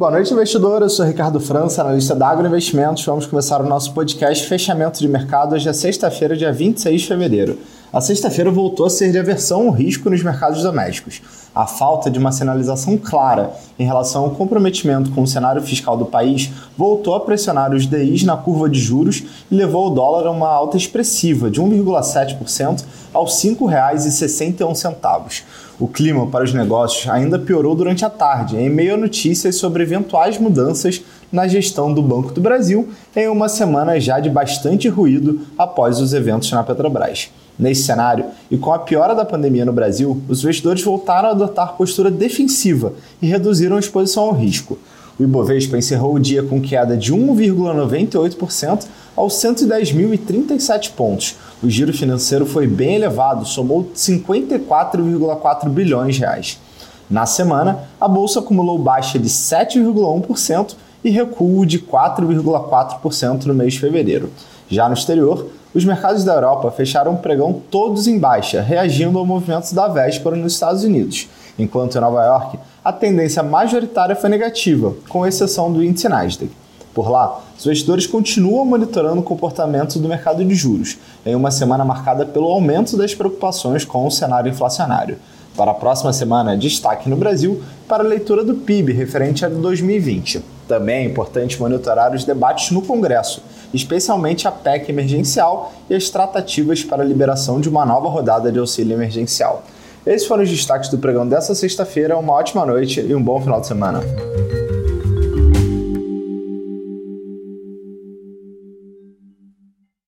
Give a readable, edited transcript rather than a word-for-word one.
Boa noite, investidor. Eu sou Ricardo França, analista da Agroinvestimentos. Vamos começar o nosso podcast Fechamento de Mercado hoje é sexta-feira, dia 26 de fevereiro. A sexta-feira voltou a ser de aversão ao risco nos mercados domésticos. A falta de uma sinalização clara em relação ao comprometimento com o cenário fiscal do país voltou a pressionar os DIs na curva de juros e levou o dólar a uma alta expressiva de 1,7% aos R$ 5,61. O clima para os negócios ainda piorou durante a tarde, em meio a notícias sobre eventuais mudanças na gestão do Banco do Brasil, em uma semana já de bastante ruído após os eventos na Petrobras. Nesse cenário, e com a piora da pandemia no Brasil, os investidores voltaram a adotar postura defensiva e reduziram a exposição ao risco. O Ibovespa encerrou o dia com queda de 1,98% aos 110.037 pontos. O giro financeiro foi bem elevado, somou 54,4 bilhões de reais. Na semana, a bolsa acumulou baixa de 7,1% e recuo de 4,4% no mês de fevereiro. Já no exterior, os mercados da Europa fecharam o pregão todos em baixa, reagindo ao movimento da véspera nos Estados Unidos, enquanto em Nova York a tendência majoritária foi negativa, com exceção do índice Nasdaq. Por lá, os investidores continuam monitorando o comportamento do mercado de juros, em uma semana marcada pelo aumento das preocupações com o cenário inflacionário. Para a próxima semana, destaque no Brasil para a leitura do PIB referente a 2020. Também é importante monitorar os debates no Congresso, especialmente a PEC emergencial e as tratativas para a liberação de uma nova rodada de auxílio emergencial. Esses foram os destaques do pregão dessa sexta-feira. Uma ótima noite e um bom final de semana.